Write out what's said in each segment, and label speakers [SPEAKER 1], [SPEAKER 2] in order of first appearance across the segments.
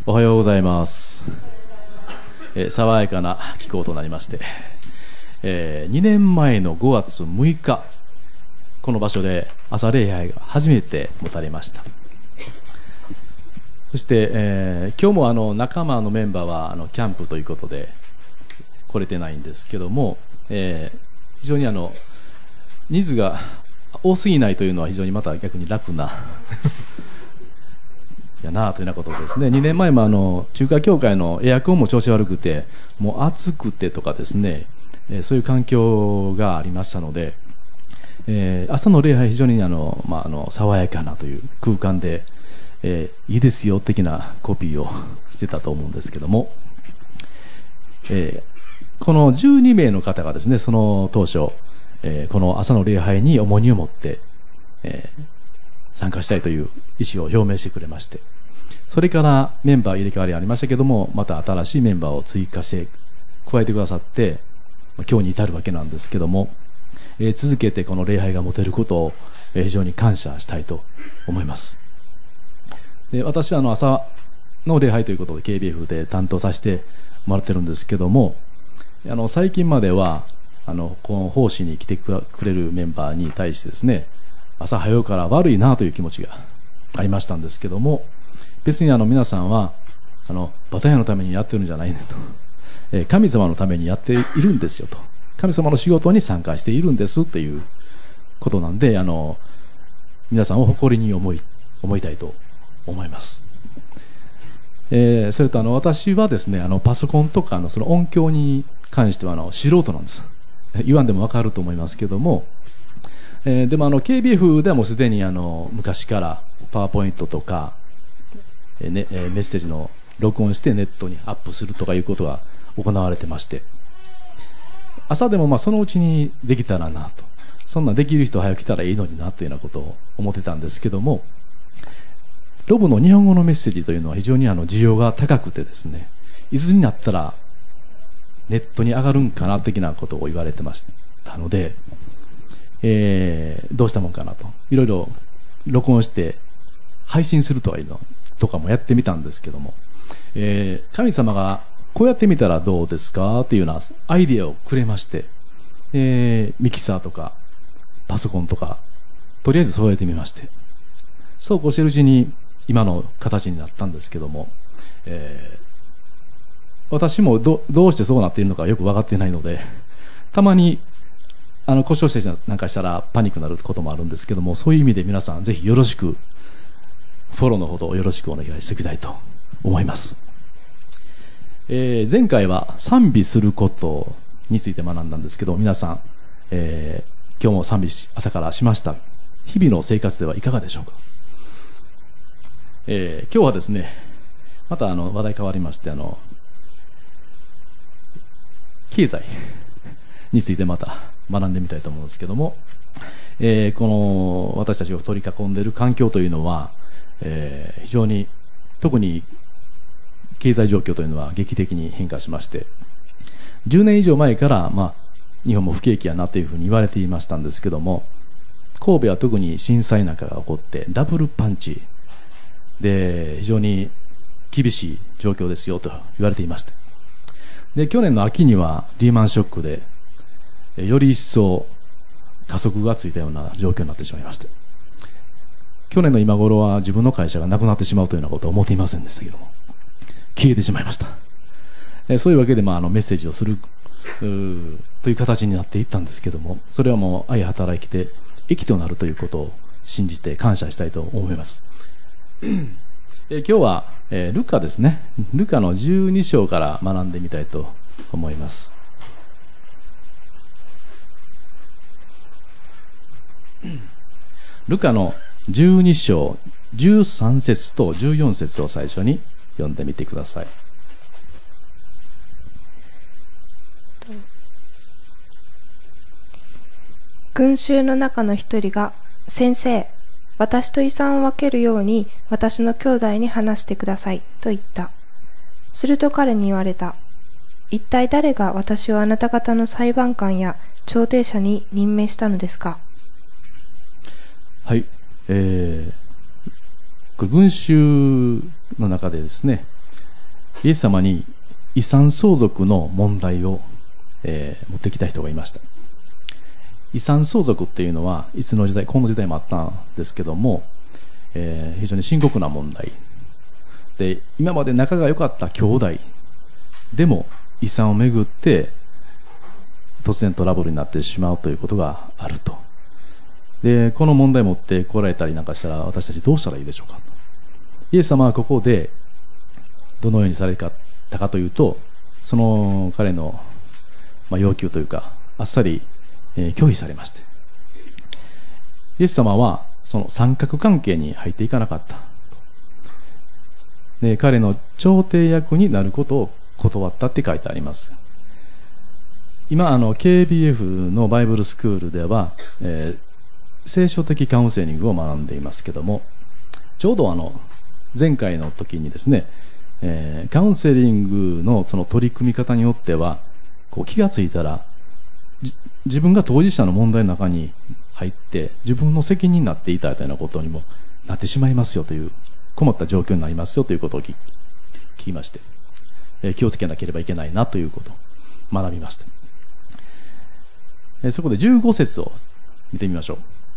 [SPEAKER 1] おはようございます。爽やかな気候となりまして、2年前の5月6日、この場所で朝礼拝が初めて持たれました。そして、今日も仲間のメンバーはキャンプということで来れてないんですけども、非常に人数が多すぎないというのは非常にまた逆に楽なやなというようなことですね。2年前も中華教会のエアコンも調子悪くて、もう暑くてとかですね、そういう環境がありましたので、朝の礼拝非常に爽やかなという空間で、いいですよ的なコピーをしてたと思うんですけども、この12名の方がですね、その当初、この朝の礼拝に重荷を持って、参加したいという意思を表明してくれまして、それからメンバー入れ替わりありましたけども、また新しいメンバーを追加して加えてくださって今日に至るわけなんですけども、続けてこの礼拝が持てることを非常に感謝したいと思います。で、私は朝の礼拝ということで KBF で担当させてもらってるんですけども、最近まではこの奉仕に来てくれるメンバーに対してですね、朝早うから悪いなという気持ちがありましたんですけども、別に皆さんはバタヤのためにやってるんじゃないんですと、神様のためにやっているんですよと、神様の仕事に参加しているんですっていうことなんで、皆さんを誇りに思いたいと思います。それと私はですね、パソコンとかその音響に関しては素人なんです。言わんでもわかると思いますけども、でもKBF ではもうすでに昔からパワーポイントとか、メッセージの録音してネットにアップするとかいうことが行われてまして、朝でもそのうちにできたらなと、そんなできる人は早く来たらいいのになというようなことを思ってたんですけども、ロブの日本語のメッセージというのは非常に需要が高くてですね、いつになったらネットに上がるんかな的なことを言われてましたので、どうしたもんかなと、いろいろ録音して配信するとかいうのとかもやってみたんですけども、神様がこうやってみたらどうですかっていうようなアイディアをくれまして、ミキサーとかパソコンとかとりあえずそうやってみまして、そうこうしているうちに今の形になったんですけども、私もどうしてそうなっているのかよく分かっていないので、たまに故障してなんかしたらパニックになることもあるんですけども、そういう意味で皆さんぜひよろしく、フォローのほどよろしくお願いしておきたいと思います。前回は賛美することについて学んだんですけど、皆さん、今日も賛美朝からしました。日々の生活ではいかがでしょうか。今日はですね、また話題変わりまして、経済についてまた学んでみたいと思うんですけども、この私たちを取り囲んでいる環境というのは、非常に特に経済状況というのは劇的に変化しまして、10年以上前から、日本も不景気やなというふうに言われていましたんですけども、神戸は特に震災なんかが起こってダブルパンチで非常に厳しい状況ですよと言われていました。で、去年の秋にはリーマンショックでより一層加速がついたような状況になってしまいました。去年の今頃は自分の会社がなくなってしまうというようなことは思っていませんでしたけども、消えてしまいました。そういうわけで、メッセージをするという形になっていったんですけども、それはもう相働きで益となるということを信じて感謝したいと思います。今日は、ルカですね。ルカの12章から学んでみたいと思います。ルカの12章13節と14節を最初に読んでみてください。
[SPEAKER 2] 群衆の中の一人が、先生、私と遺産を分けるように私の兄弟に話してくださいと言った。すると彼に言われた。一体誰が私をあなた方の裁判官や調停者に任命したのですか。
[SPEAKER 1] はい、これ群衆の中でですね、 イエス様に遺産相続の問題を、持ってきた人がいました。遺産相続っていうのはいつの時代、この時代もあったんですけども、非常に深刻な問題で、今まで仲が良かった兄弟でも遺産をめぐって突然トラブルになってしまうということがあると。で、この問題を持ってこられたりなんかしたら、私たちどうしたらいいでしょうか。イエス様はここでどのようにされたかというと、その彼の要求というか、あっさり拒否されまして、イエス様はその三角関係に入っていかなかった。で、彼の調停役になることを断ったって書いてあります。今KBF のバイブルスクールでは、聖書的カウンセリングを学んでいますけども、ちょうど前回の時にですね、カウンセリングのその取り組み方によっては、気がついたら自分が当事者の問題の中に入って自分の責任になっていたようなことにもなってしまいますよという、困った状況になりますよということを聞きまして、気をつけなければいけないなということを学びました。そこで15節を見てみましょう。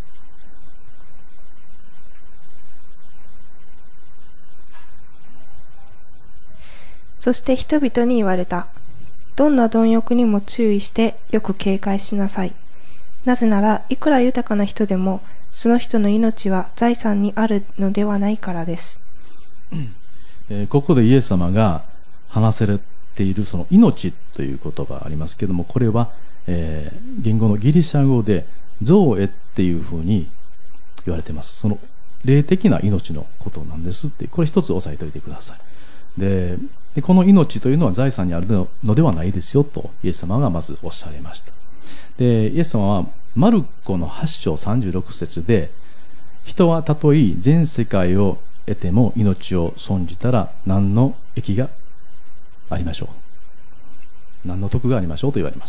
[SPEAKER 2] そして人々に言われた。どんな貪欲にも注意してよく警戒しなさい。なぜならいくら豊かな人でもその人の命は財産にあるのではないからです。
[SPEAKER 1] ここでイエス様が話されているその命という言葉がありますけれども、これは、言語のギリシャ語でゾーエっていうふうに言われています。その霊的な命のことなんですって、これ一つ押さえておいてください。でこの命というのは財産にあるのではないですよとイエス様がまずおっしゃいました。でイエス様はマルコの8章36節で、人はたとえ全世界を得ても命を損じたら何の益がありましょう、何の得がありましょうと言われました。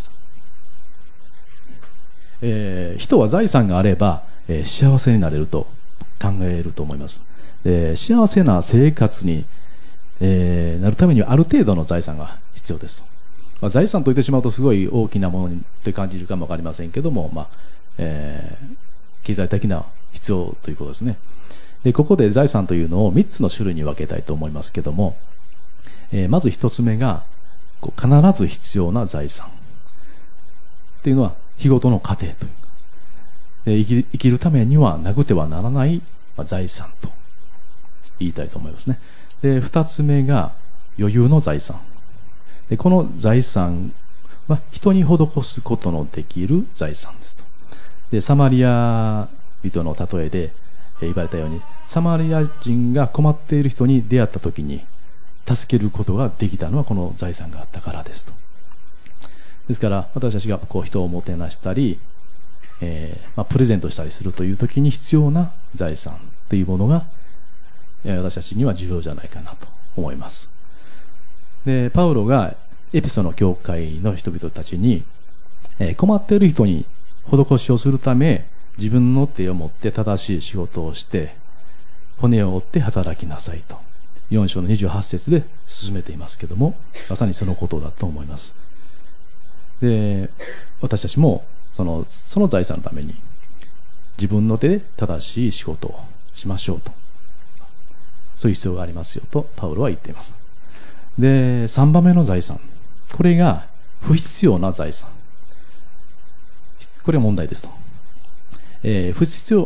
[SPEAKER 1] 人は財産があれば、幸せになれると考えると思います。で幸せな生活になるためにはある程度の財産が必要ですと。財産と言ってしまうとすごい大きなものと感じるかもわかりませんけども、経済的な必要ということですね。でここで財産というのを3つの種類に分けたいと思いますけども、まず1つ目が必ず必要な財産というのは日ごとの糧という生きるためにはなくてはならない財産と言いたいと思いますね。で2つ目が余裕の財産で、この財産は人に施すことのできる財産ですと。でサマリア人の例えで言われたように、サマリア人が困っている人に出会った時に助けることができたのはこの財産があったからですと。ですから私たちが人をもてなしたり、プレゼントしたりするという時に必要な財産というものが私たちには重要じゃないかなと思います。でパウロがエペソの教会の人々たちに、困っている人に施しをするため自分の手を持って正しい仕事をして骨を折って働きなさいと4章の28節で進めていますけども、まさにそのことだと思います。で私たちもその財産のために自分の手で正しい仕事をしましょうと、そういう必要がありますよとパウロは言っています。で3番目の財産、これが不必要な財産、これは問題ですと。不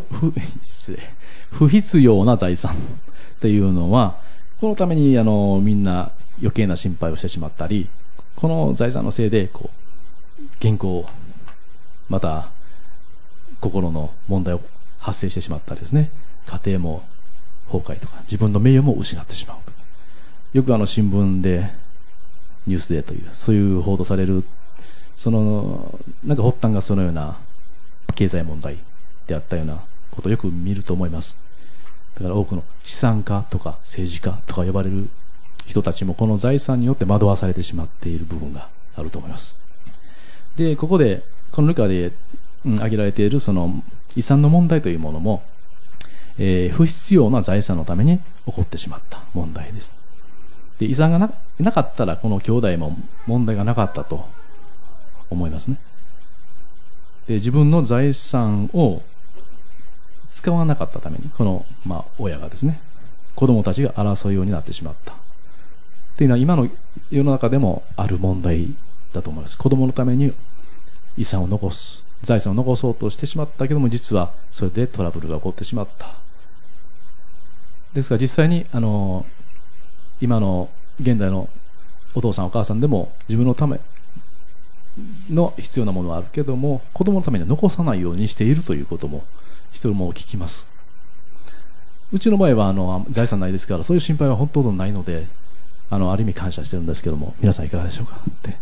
[SPEAKER 1] 必要な財産っていうのは、このためにみんな余計な心配をしてしまったり、この財産のせいで健康、また心の問題を発生してしまったりですね、家庭も崩壊とか自分の名誉も失ってしまう。よく新聞でニュースでというそういう報道されるなんか発端がそのような経済問題であったようなことをよく見ると思います。だから多くの資産家とか政治家とか呼ばれる人たちもこの財産によって惑わされてしまっている部分があると思います。でここでこのルカで挙げられているその遺産の問題というものも、不必要な財産のために起こってしまった問題です。 で遺産がなかったらこの兄弟も問題がなかったと思いますね。で自分の財産を使わなかったためにこの、親がですね、子供たちが争うようになってしまったっていうのは今の世の中でもある問題だと思います。子供のために遺産を残す、財産を残そうとしてしまったけども、実はそれでトラブルが起こってしまった。ですから実際に今の現代のお父さんお母さんでも自分のための必要なものはあるけども、子供のためには残さないようにしているということも人も聞きます。うちの場合は財産ないですから、そういう心配はほとんどないので、ある意味感謝してるんですけども、皆さんいかがでしょうかって、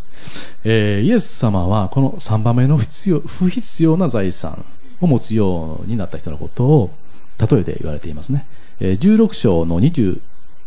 [SPEAKER 1] イエス様はこの3番目の不必要な財産を持つようになった人のことを例えて言われていますね。12章の12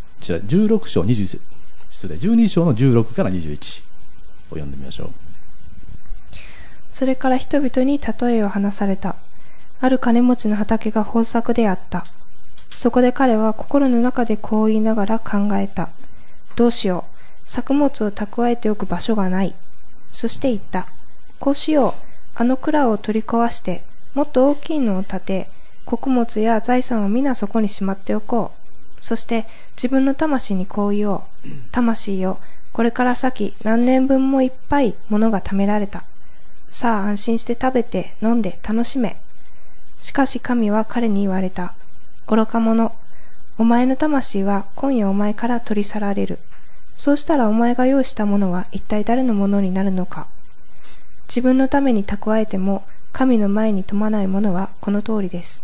[SPEAKER 1] から21を読んでみましょう。
[SPEAKER 2] それから人々に例えを話された。ある金持ちの畑が豊作であった。そこで彼は心の中でこう言いながら考えた。どうしよう。作物を蓄えておく場所がない。そして言った。こうしよう。あの蔵を取り壊して、もっと大きいのを建て、穀物や財産を皆そこにしまっておこう。そして自分の魂にこう言おう。魂よ、これから先何年分もいっぱい物が貯められた。さあ安心して食べて飲んで楽しめ。しかし神は彼に言われた。愚か者。お前の魂は今夜お前から取り去られる。そうしたらお前が用意したものは一体誰のものになるのか。自分のために蓄えても神の前に富まないものはこの通りです。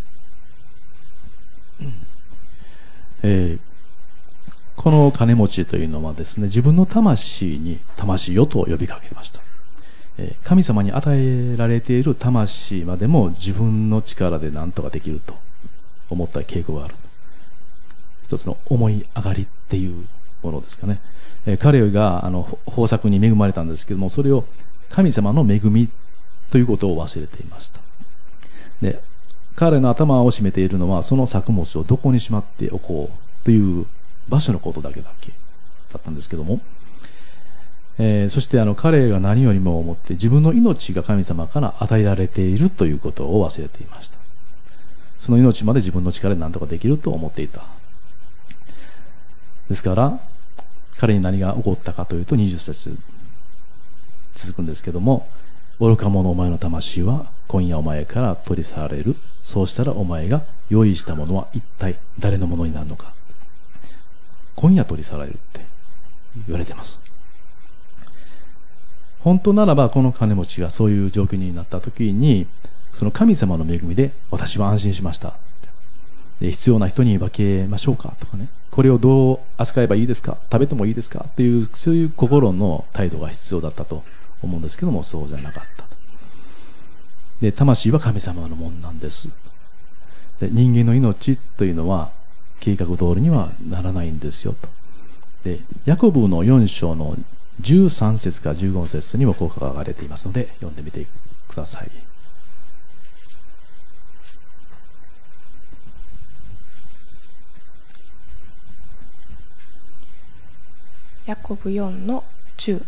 [SPEAKER 1] この金持ちというのはですね、自分の魂に魂よと呼びかけました。神様に与えられている魂までも自分の力で何とかできると思った傾向がある。一つの思い上がりっていうものですかね。彼が豊作に恵まれたんですけども、それを神様の恵みということを忘れていました。で、彼の頭を占めているのはその作物をどこにしまっておこうという場所のことだけだったんですけども、そして彼が何よりも思って自分の命が神様から与えられているということを忘れていました。その命まで自分の力で何とかできると思っていた。ですから彼に何が起こったかというと、20節続くんですけども、愚か者お前の魂は今夜お前から取り去られる。そうしたらお前が用意したものは一体誰のものになるのか。今夜取り去られるって言われています。本当ならばこの金持ちがそういう状況になった時に、その神様の恵みで私は安心しました。で、必要な人に分けましょうかとかね、これをどう扱えばいいですか、食べてもいいですかっていう、そういう心の態度が必要だったと思うんですけども、そうじゃなかった。で、魂は神様のものなんです。で、人間の命というのは計画通りにはならないんですよと。で、ヤコブの4章の13節から15節にもこう書かれていますので、読んでみてください。
[SPEAKER 2] ヤコブ4の10。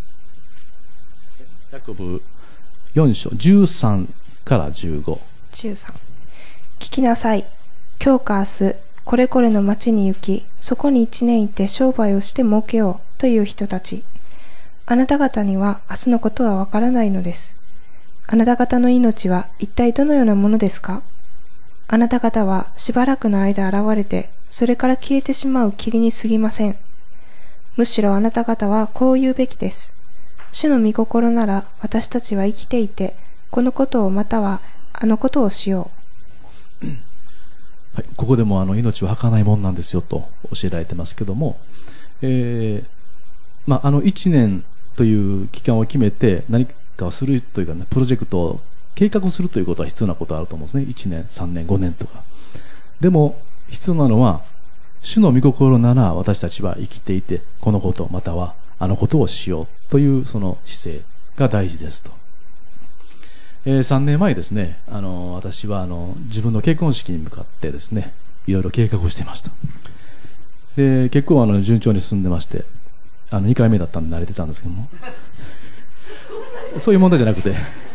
[SPEAKER 1] ヤコブ4章13から15。
[SPEAKER 2] 13。聞きなさい。今日か明日、これこれの町に行き、そこに1年いて商売をして儲けようという人たち。あなた方には明日のことはわからないのです。あなた方の命は一体どのようなものですか？あなた方はしばらくの間現れて、それから消えてしまう霧に過ぎません。むしろあなた方はこう言うべきです。主の御心なら私たちは生きていて、このことをまたはあのことをしよう。
[SPEAKER 1] はい、ここでも命は儚いもんなんですよと教えられてますけども、1年という期間を決めて何かをするというか、ね、プロジェクトを計画するということは必要なことがあると思うんですね。1年、3年、5年とか。でも必要なのは、主の御心なら私たちは生きていてこのことまたはあのことをしようというその姿勢が大事ですと。3年前ですね、私は自分の結婚式に向かってですね、いろいろ計画をしていました。 で結構順調に進んでまして、2回目だったんで慣れてたんですけどもそういう問題じゃなくて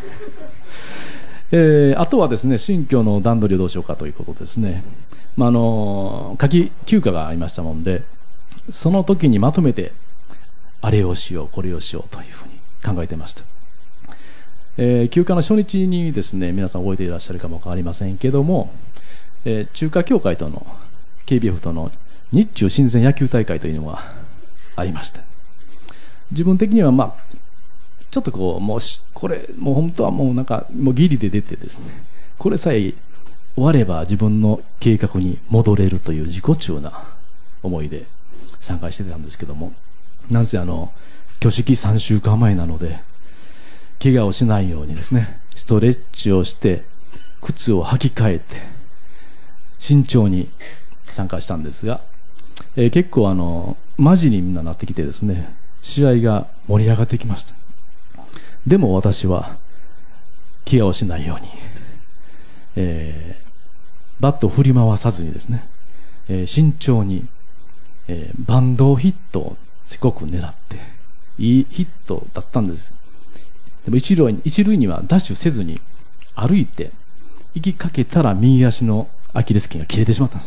[SPEAKER 1] あとはですね、新居の段取りをどうしようかということですね。夏季休暇がありましたもんで、その時にまとめてあれをしようこれをしようというふうに考えてました。休暇の初日にですね、皆さん覚えていらっしゃるかもわかりませんけども、中華協会との KBF との日中親善野球大会というのがありました。自分的にはちょっとこれもう本当はもうギリで出てですね、これさえ終われば自分の計画に戻れるという自己中な思いで参加してたんですけども、なんせ挙式3週間前なので怪我をしないようにですね、ストレッチをして靴を履き替えて慎重に参加したんですが、結構マジにみんななってきてですね、試合が盛り上がってきました。でも私は怪我をしないように、バットを振り回さずにですね、慎重に、バンドヒットをせこく狙っていいヒットだったんです。でも一塁にはダッシュせずに歩いて行きかけたら右足のアキレス腱が切れてしまったんです。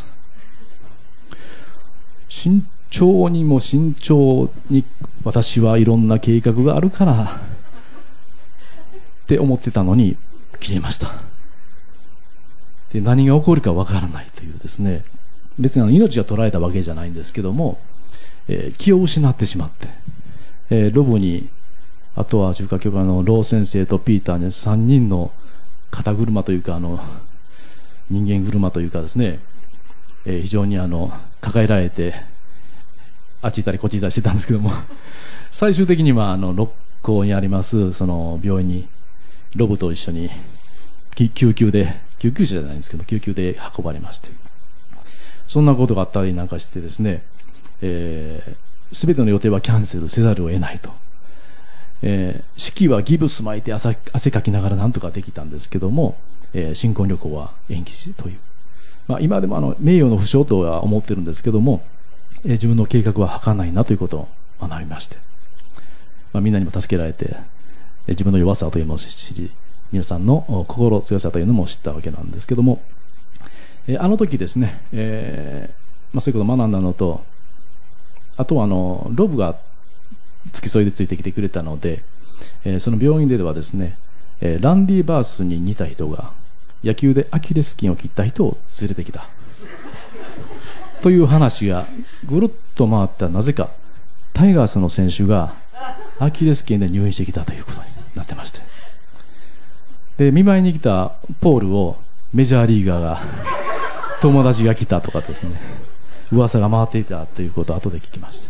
[SPEAKER 1] 慎重にも慎重に私はいろんな計画があるからって思ってたのに切れました。で、何が起こるかわからないというですね、別に命が取られたわけじゃないんですけども、気を失ってしまって、ロブに、あとは中華協会のロー先生とピーターに3人の肩車というか人間車というかですね、非常に抱えられてあっち行ったりこっち行ったりしてたんですけども、最終的には六甲にありますその病院にロブと一緒に救急車じゃないんですけど救急で運ばれまして、そんなことがあったりなんかしてですね、全ての予定はキャンセルせざるを得ないと、式はギブス巻いて汗かきながらなんとかできたんですけども、新婚旅行は延期しという、今でも名誉の負傷とは思ってるんですけども、自分の計画は儚ないなということを学びまして、みんなにも助けられて自分の弱さというのを知り、皆さんの心強さというのも知ったわけなんですけども、あの時ですね、そういうことを学んだのと、あとはロブが付き添いでついてきてくれたので、その病院ではですね、ランディ・バースに似た人が野球でアキレス腱を切った人を連れてきたという話がぐるっと回ったら、なぜかタイガースの選手がアキレス腱で入院してきたということになってまして、で見舞いに来たポールをメジャーリーガーが友達が来たとかですね、噂が回っていたということを後で聞きました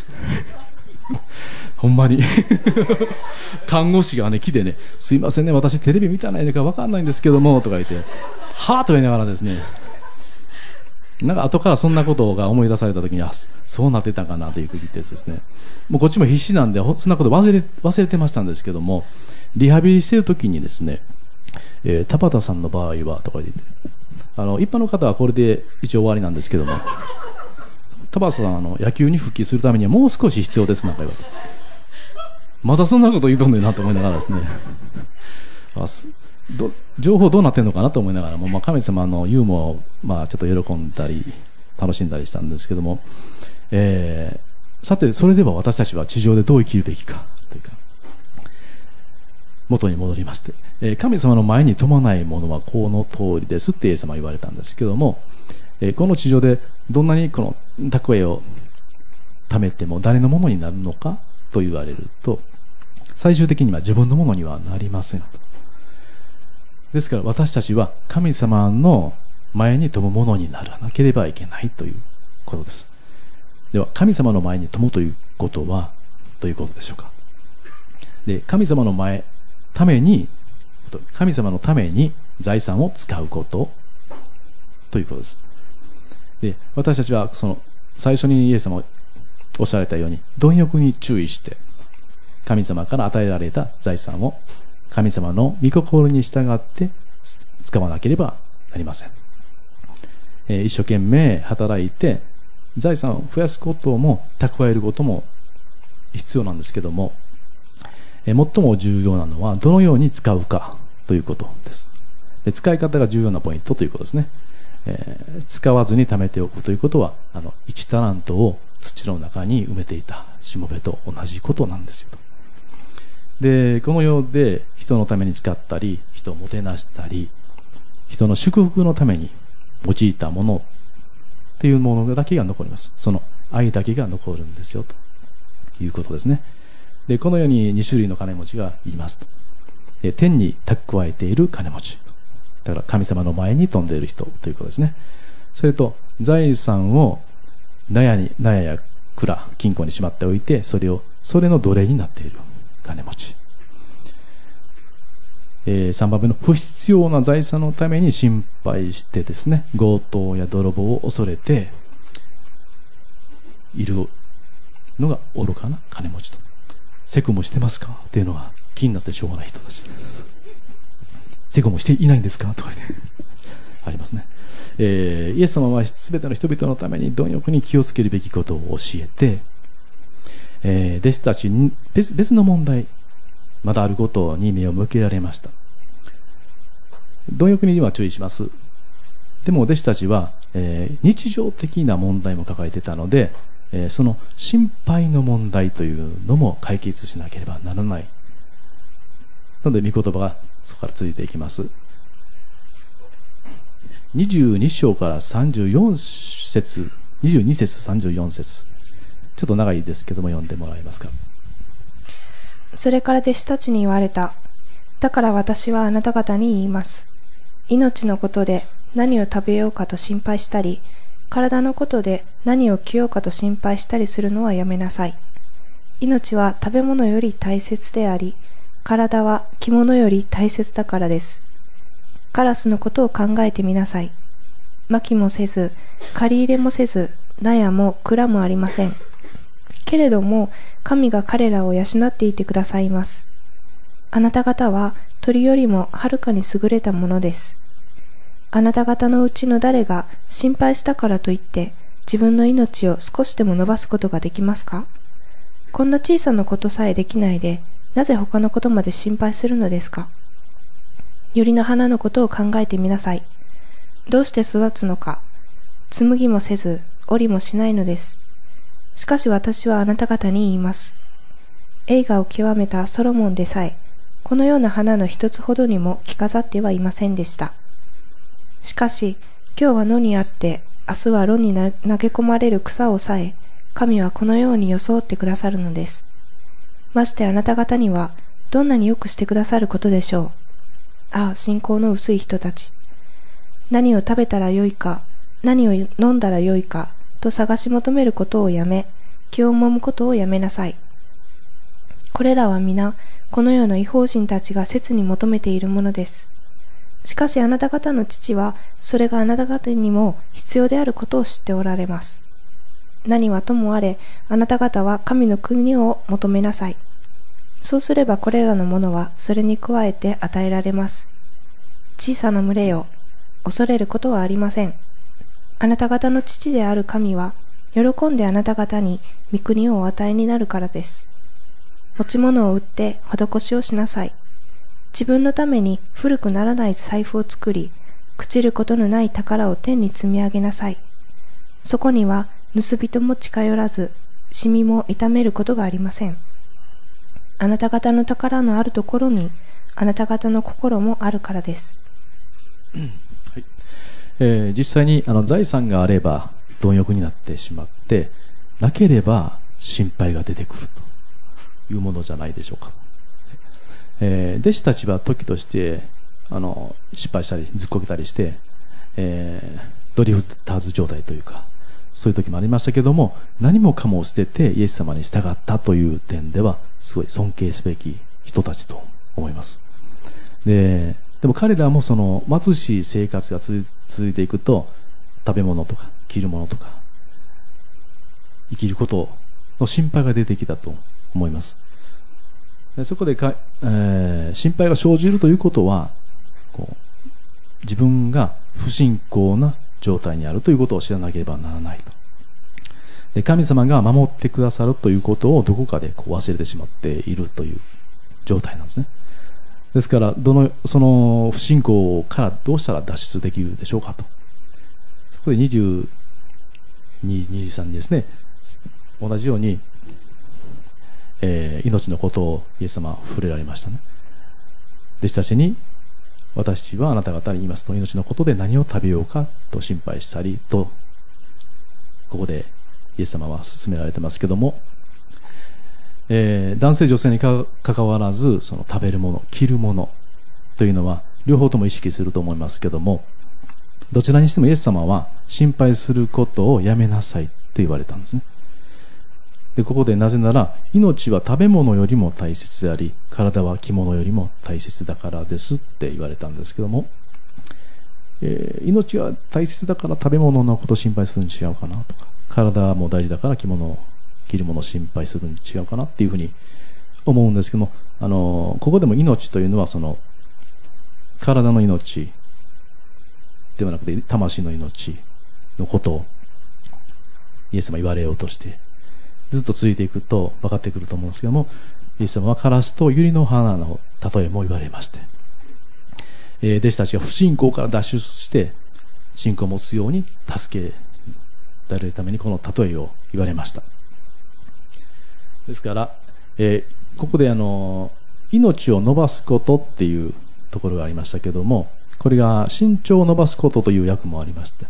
[SPEAKER 1] ほんまに看護師がね来てね、すいませんね、私テレビ見たないのか分かんないんですけどもとか言って、はぁと言いながらですね、なんか後からそんなことが思い出された時に、そうなってたかなという時ですね、もうこっちも必死なんでそんなこと忘れてましたんですけども、リハビリしてる時にですね、田畑さんの場合はとか言って、一般の方はこれで一応終わりなんですけども、田畑さん野球に復帰するためにはもう少し必要ですなんか言われて、まだそんなこと言うとんねんなと思いながらですね、情報どうなってんのかなと思いながらも、神様のユーモアをちょっと喜んだり楽しんだりしたんですけども、さてそれでは私たちは地上でどう生きるべきかというか、元に戻りまして、神様の前に富まないものはこの通りですってイエス様は言われたんですけども、この地上でどんなにこの蓄えを貯めても誰のものになるのかと言われると、最終的には自分のものにはなりません。ですから私たちは神様の前に富むものにならなければいけないということです。では神様の前に富むということはどういうことでしょうか。で、神様のために財産を使うことということです。で、私たちは最初にイエス様がおっしゃられたように貪欲に注意して神様から与えられた財産を神様の御心に従って使わなければなりません。一生懸命働いて財産を増やすことも蓄えることも必要なんですけども、最も重要なのはどのように使うかということです。で、使い方が重要なポイントということですね。使わずに貯めておくということは、1タラントを土の中に埋めていたしもべと同じことなんですよ。で、この世で人のために使ったり、人をもてなしたり、人の祝福のために用いたものっていうものだけが残ります。その愛だけが残るんですよということですね。で、この世に2種類の金持ちがいますと。で、天に蓄えている金持ち。だから神様の前に飛んでいる人ということですね。それと財産を納屋や蔵、金庫にしまっておいて、それの奴隷になっている金持ち。3番目の不必要な財産のために心配してですね、強盗や泥棒を恐れているのが愚かな金持ちと。セクもしてますかっていうのは気になってしょうがない人たち。セクもしていないんですかとかねありますね。イエス様は全ての人々のために貪欲に気をつけるべきことを教えて、弟子たちに別の問題、まだあることに目を向けられました。貪欲には注意します。でも弟子たちは、日常的な問題も抱えていたので、その心配の問題というのも解決しなければならないので、御言葉がそこから続いていきます。22章から34節、22節34節、ちょっと長いですけども読んでもらえますか。
[SPEAKER 2] それから弟子たちに言われた。だから私はあなた方に言います。命のことで何を食べようかと心配したり、体のことで何を着ようかと心配したりするのはやめなさい。命は食べ物より大切であり、体は着物より大切だからです。カラスのことを考えてみなさい。蒔もせず、借り入れもせず、納屋も蔵もありません。けれども、神が彼らを養っていてくださいます。あなた方は鳥よりもはるかに優れたものです。あなた方のうちの誰が心配したからといって自分の命を少しでも伸ばすことができますか？こんな小さなことさえできないで、なぜ他のことまで心配するのですか？百合の花のことを考えてみなさい。どうして育つのか。紡ぎもせず、織りもしないのです。しかし私はあなた方に言います。栄華を極めたソロモンでさえ、このような花の一つほどにも着飾ってはいませんでした。しかし、今日は野にあって、明日は炉に投げ込まれる草をさえ、神はこのように装ってくださるのです。ましてあなた方には、どんなによくしてくださることでしょう。ああ、信仰の薄い人たち。何を食べたらよいか、何を飲んだらよいか、と探し求めることをやめ、気をもむことをやめなさい。これらは皆、この世の異邦人たちが切に求めているものです。しかしあなた方の父は、それがあなた方にも必要であることを知っておられます。何はともあれ、あなた方は神の国を求めなさい。そうすればこれらのものはそれに加えて与えられます。小さな群れよ、恐れることはありません。あなた方の父である神は、喜んであなた方に御国をお与えになるからです。持ち物を売って施しをしなさい。自分のために古くならない財布を作り、朽ちることのない宝を天に積み上げなさい。そこには盗人も近寄らず、シミも痛めることがありません。あなた方の宝のあるところに、あなた方の心もあるからです。
[SPEAKER 1] 実際に財産があれば貪欲になってしまって、なければ心配が出てくるというものじゃないでしょうか。弟子たちは時として失敗したりずっこけたりして、ドリフターズ状態というか、そういう時もありましたけども、何もかも捨ててイエス様に従ったという点ではすごい尊敬すべき人たちと思います。でも彼らもその貧しい生活が続いていくと、食べ物とか着るものとか生きることの心配が出てきたと思います。でそこで心配が生じるということは、自分が不信仰な状態にあるということを知らなければならないと。 で、神様が守ってくださるということをどこかで忘れてしまっているという状態なんですね。ですから、その不信仰からどうしたら脱出できるでしょうかと。そこで22、23にですね、同じように、命のことをイエス様は触れられましたね。弟子たちに、私はあなた方に言いますと、命のことで何を食べようかと心配したりと、ここでイエス様は勧められてますけども、男性女性にかかわらず、その食べるもの、着るものというのは両方とも意識すると思いますけども、どちらにしてもイエス様は心配することをやめなさいと言われたんですね。で、ここでなぜなら、命は食べ物よりも大切であり、体は着物よりも大切だからですって言われたんですけども、命が大切だから食べ物のことを心配するに違うかなとか、体も大事だから着るものを心配するに違うかなっていうふうに思うんですけども、ここでも命というのはその体の命ではなくて魂の命のことをイエス様は言われようとしてずっと続いていくと分かってくると思うんですけども、イエス様はカラスと百合の花の例えも言われまして、弟子たちが不信仰から脱出して信仰を持つように助けられるためにこの例えを言われました。ですから、ここで命を伸ばすことっていうところがありましたけども、これが身長を伸ばすことという訳もありまして、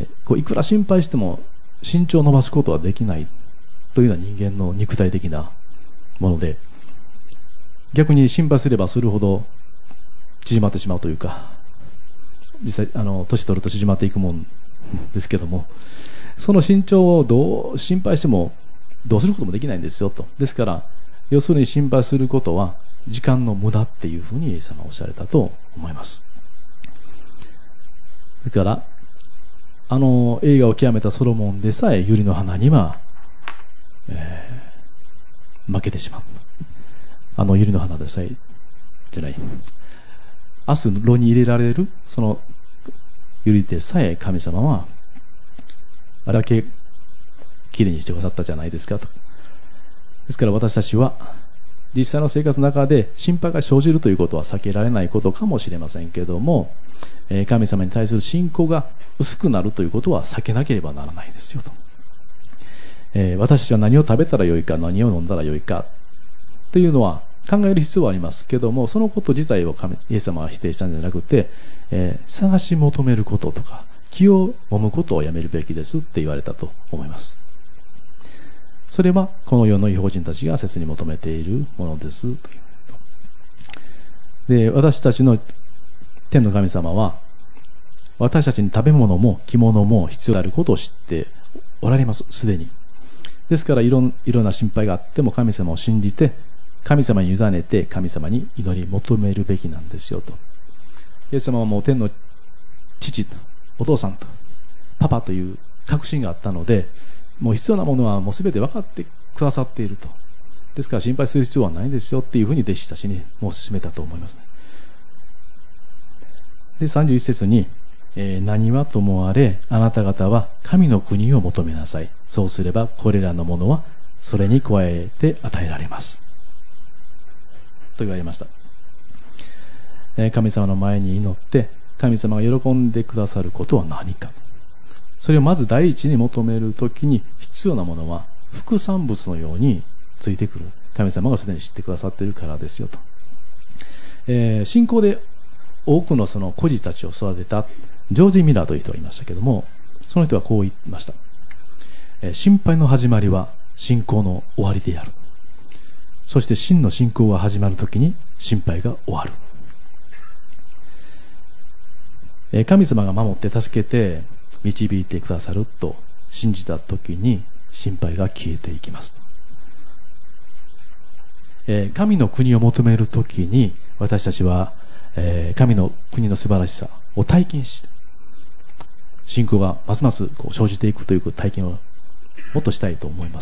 [SPEAKER 1] いくら心配しても身長を伸ばすことはできないというのは人間の肉体的なもので、逆に心配すればするほど縮まってしまうというか、実際年取ると縮まっていくもんですけども、その身長をどう心配してもどうすることもできないんですよと。ですから要するに心配することは時間の無駄っていうふうにイエス様はおっしゃられたと思います。だから映画を極めたソロモンでさえ百合の花には、負けてしまった。百合の花でさえじゃない、明日炉に入れられるその百合でさえ神様はあれだけきれいにしてくださったじゃないですかと。ですから私たちは実際の生活の中で心配が生じるということは避けられないことかもしれませんけども、神様に対する信仰が薄くなるということは避けなければならないですよと。私たちは何を食べたらよいか、何を飲んだらよいかというのは考える必要はありますけども、そのこと自体をイエス様は否定したんじゃなくて、探し求めることとか気を揉むことをやめるべきですって言われたと思います。それはこの世の異邦人たちが切に求めているものですという。で、私たちの天の神様は私たちに食べ物も着物も必要であることを知っておられます、すでに。ですからいろんな心配があっても神様を信じて神様に委ねて神様に祈り求めるべきなんですよと。イエス様はもう天の父とお父さんとパパという確信があったので、もう必要なものはもう全て分かってくださっていると。ですから心配する必要はないですよっていうふうに弟子たちにもう勧めたと思います。で、31節に、何はともあれあなた方は神の国を求めなさい。そうすればこれらのものはそれに加えて与えられますと言われました。神様の前に祈って神様が喜んでくださることは何か、それをまず第一に求めるときに必要なものは副産物のようについてくる。神様がすでに知ってくださっているからですよと。信仰で多くのその孤児たちを育てたジョージ・ミラーという人がいましたけども、その人はこう言いました。心配の始まりは信仰の終わりである。そして真の信仰が始まるときに心配が終わる。神様が守って助けて導いてくださると信じたときに心配が消えていきます。神の国を求めるときに私たちは神の国の素晴らしさを体験して信仰がますます生じていくという体験をもっとしたいと思います。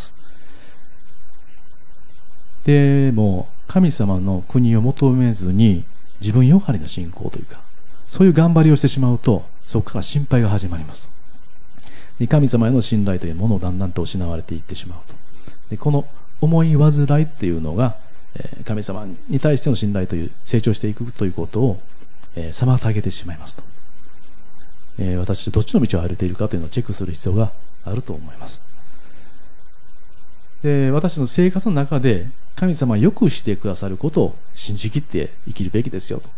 [SPEAKER 1] でも神様の国を求めずに自分よがりの信仰というかそういう頑張りをしてしまうとそこから心配が始まります。 神様への信頼というものをだんだんと失われていってしまうと。でこの思い煩いっていうのが、神様に対しての信頼という成長していくということを、妨げてしまいますと。私どっちの道を歩いているかというのをチェックする必要があると思います。で私の生活の中で神様はよくしてくださることを信じきって生きるべきですよと。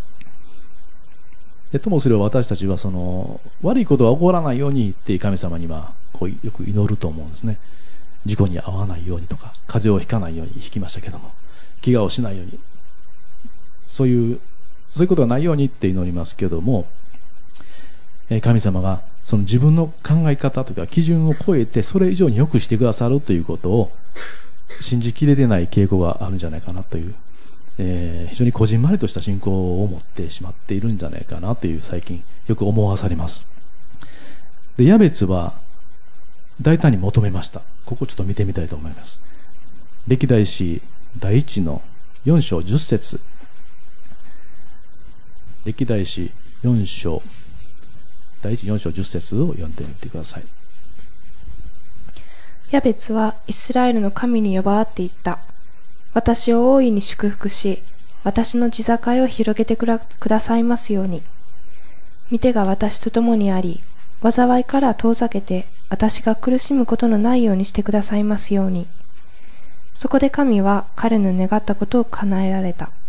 [SPEAKER 1] でともすれば私たちはその悪いことが起こらないようにって神様にはこうよく祈ると思うんですね。事故に遭わないようにとか、風邪をひかないようにひきましたけども、怪我をしないように、そういうことがないようにって祈りますけども、神様がその自分の考え方というか基準を超えてそれ以上に良くしてくださるということを信じきれてない傾向があるんじゃないかなという、非常にこじんまりとした信仰を持ってしまっているんじゃないかなという最近よく思わされます。でヤベツは大胆に求めました。ここちょっと見てみたいと思います。歴代史第1の4章10節、歴代史4章第1 4章10節を読んでみてください。
[SPEAKER 2] ヤベツはイスラエルの神に呼ばわって言った。私を大いに祝福し、私の地境を広げてくださいますように。御手が私と共にあり、災いから遠ざけて、私が苦しむことのないようにしてくださいますように。そこで神は彼の願ったことを叶えられた。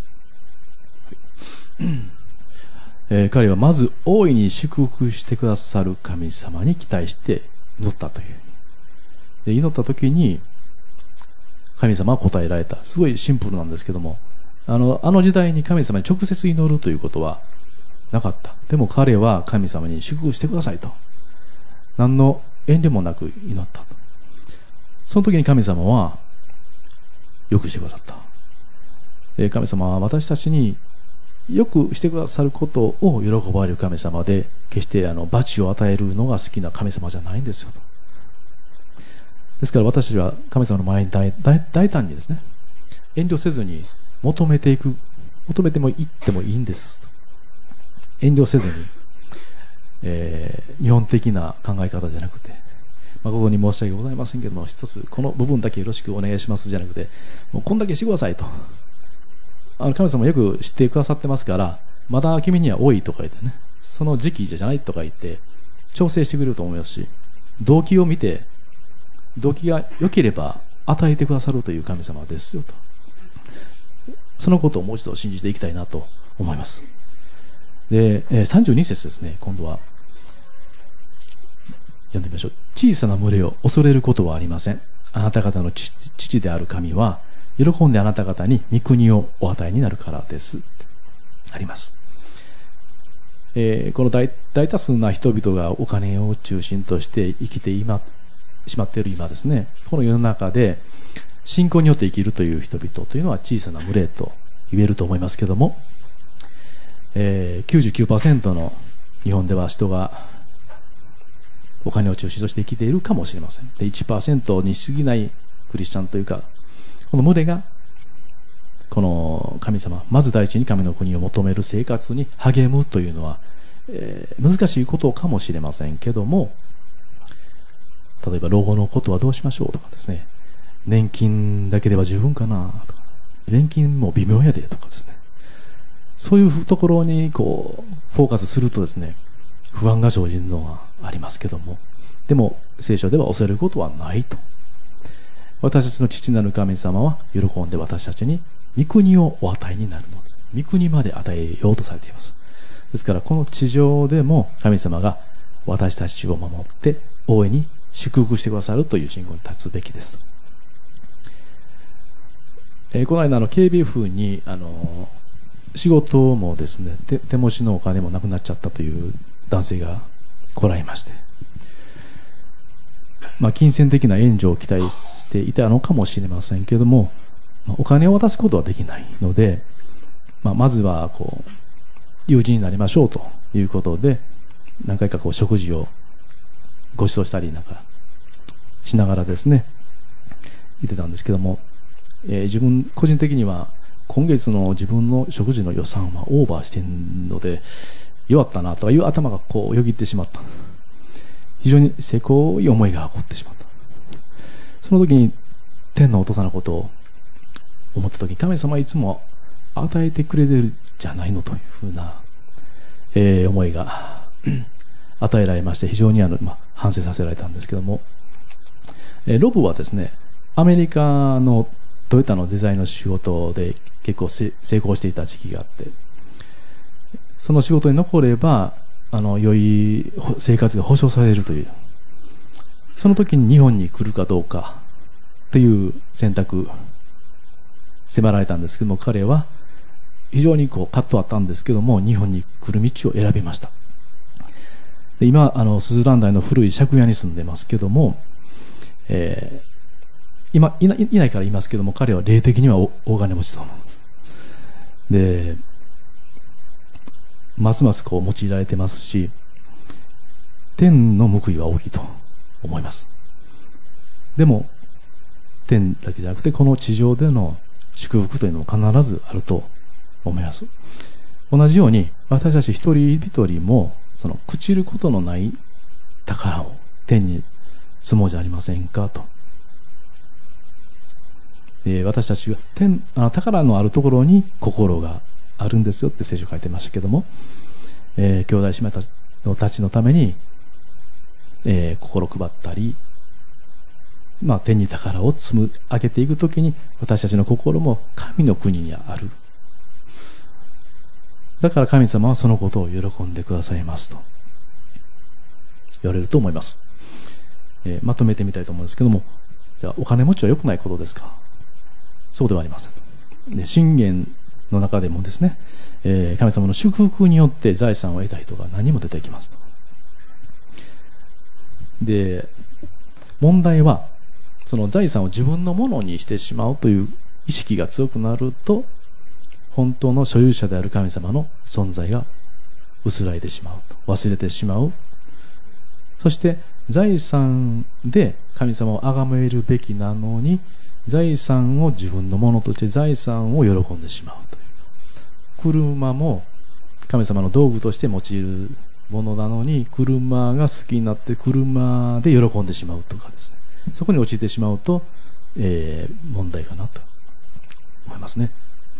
[SPEAKER 1] 彼はまず大いに祝福してくださる神様に期待して祈ったという。で祈った時に神様は答えられた。すごいシンプルなんですけども、あの時代に神様に直接祈るということはなかった。でも彼は神様に祝福してくださいと。何の遠慮もなく祈ったと。その時に神様はよくしてくださった。神様は私たちによくしてくださることを喜ばれる神様で、決して罰を与えるのが好きな神様じゃないんですよと。ですから私たちは神様の前に大胆にですね、遠慮せずに求めてもいってもいいんです。遠慮せずに、日本的な考え方じゃなくて、ここに申し訳ございませんけども、一つこの部分だけよろしくお願いしますじゃなくて、もうこんだけしてくださいと。神様よく知ってくださってますから、まだ君には多いとか言ってね、その時期じゃないとか言って調整してくれると思いますし、動機を見て動機が良ければ与えてくださるという神様ですよと。そのことをもう一度信じていきたいなと思います。で、32節ですね。今度は読んでみましょう。小さな群れを恐れることはありません。あなた方の父である神は喜んであなた方に御国をお与えになるからですあります。この大多数な人々がお金を中心として生きてしまっている今ですね、この世の中で信仰によって生きるという人々というのは小さな群れと言えると思いますけども、99% の日本では人がお金を中心として生きているかもしれません。で 1% に過ぎないクリスチャンというか、この群れがこの神様、まず第一に神の国を求める生活に励むというのは、難しいことかもしれませんけども、例えば老後のことはどうしましょうとかですね、年金だけでは十分かなとか、年金も微妙やでとかですね、そういうところにこうフォーカスするとですね、不安が生じるのはありますけども、でも聖書では恐れることはないと。私たちの父なる神様は喜んで私たちに御国をお与えになるのです。御国まで与えようとされています。ですからこの地上でも神様が私たちを守って大いに祝福してくださるという信仰に立つべきです。この間KBF に仕事もですね、手持ちのお金もなくなっちゃったという男性が来られまして、金銭的な援助を期待していたのかもしれませんけれども、お金を渡すことはできないので、まずは友人になりましょうということで、何回か食事をご馳走したりなんかしながらですね言ってたんですけども、自分個人的には今月の自分の食事の予算はオーバーしているので弱ったなという頭がよぎってしまったんです。 非常にせこい思いが起こってしまった。その時に天のお父さんのことを思った時に、神様はいつも与えてくれてるじゃないのというふうな、思いが与えられまして、非常に反省させられたんですけども、ロブはですね、アメリカのトヨタのデザインの仕事で結構成功していた時期があって、その仕事に残れば良い生活が保障されるという、その時に日本に来るかどうかという選択迫られたんですけども、彼は非常に葛藤あったんですけども、日本に来る道を選びました。で今スズラン台の古い借家に住んでますけども、今いないから言いますけども、彼は霊的には大金持ちと思うんです。でますます用いられてますし、天の報いは大きいと思います。でも天だけじゃなくて、この地上での祝福というのも必ずあると思います。同じように私たち一人一人もその朽ちることのない宝を天に積もうじゃありませんかと。私たちは宝のあるところに心があるんですよって聖書書いてましたけども、兄弟姉妹たちのために、心配ったり、天に宝を積む上げていくときに、私たちの心も神の国にある。だから神様はそのことを喜んでくださいますと言われると思います。まとめてみたいと思うんですけども、じゃあお金持ちは良くないことですか？そうではありません。で箴言の中でもですね、神様の祝福によって財産を得た人が何も出てきますと。で問題は、その財産を自分のものにしてしまうという意識が強くなると、本当の所有者である神様の存在が薄らいでしまうと、忘れてしまう。そして財産で神様を崇めるべきなのに、財産を自分のものとして財産を喜んでしまうという。車も神様の道具として用いるものなのに、車が好きになって車で喜んでしまうとかですね、そこに陥ってしまうと、問題かなと思いますね。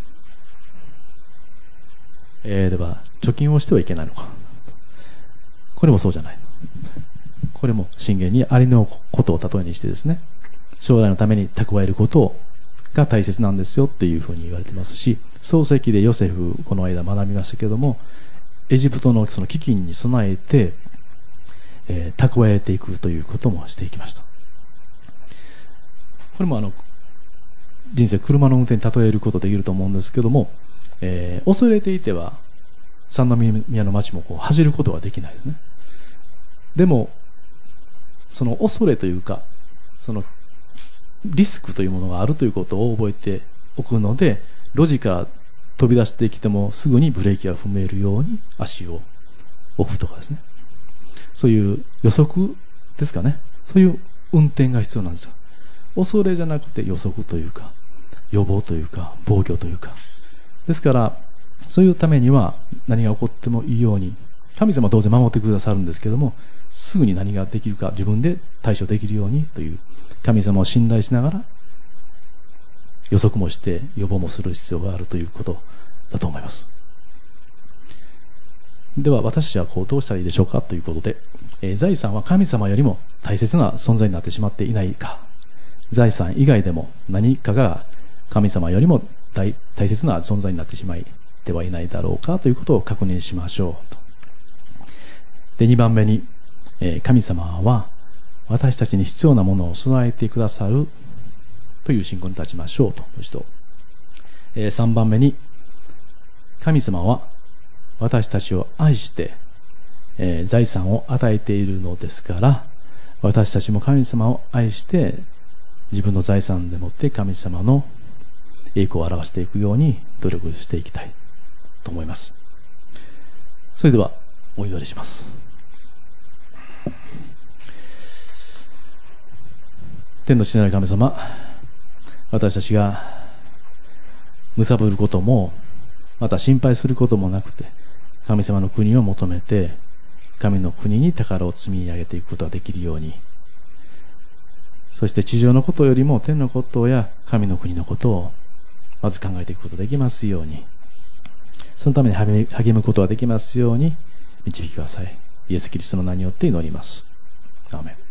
[SPEAKER 1] では貯金をしてはいけないのか。これもそうじゃない。これも箴言にありのことを例えにしてですね、将来のために蓄えることが大切なんですよっていうふうに言われてますし、創世記でヨセフ、この間学びましたけども、エジプトのその飢饉に備えて、蓄えていくということもしていきました。これも人生車の運転に例えることできると思うんですけども、恐れていては三宮の町も走ることができないですね。でもその恐れというか、そのリスクというものがあるということを覚えておくので、路地から飛び出してきてもすぐにブレーキが踏めるように足を置くとかですね、そういう予測ですかね、そういう運転が必要なんですよ。恐れじゃなくて予測というか、予防というか、防御というか。ですからそういうためには何が起こってもいいように、神様は当然守ってくださるんですけども、すぐに何ができるか自分で対処できるようにという、神様を信頼しながら予測もして予防もする必要があるということだと思います。では私たちはどうしたらいいでしょうかということで、財産は神様よりも大切な存在になってしまっていないか、財産以外でも何かが神様よりも大切な存在になってしまってはいないだろうかということを確認しましょうと。で2番目に、神様は私たちに必要なものを備えてくださるという信仰に立ちましょうと。3番目に、神様は私たちを愛して、財産を与えているのですから、私たちも神様を愛して自分の財産でもって神様の栄光を表していくように努力していきたいと思います。それではお祈りします。天の父なる神様、私たちが貪ることもまた心配することもなくて、神様の国を求めて神の国に宝を積み上げていくことができるように、そして地上のことよりも天のことや神の国のことをまず考えていくことができますように、そのために励むことができますように導きください。イエス・キリストの名によって祈ります。アーメン。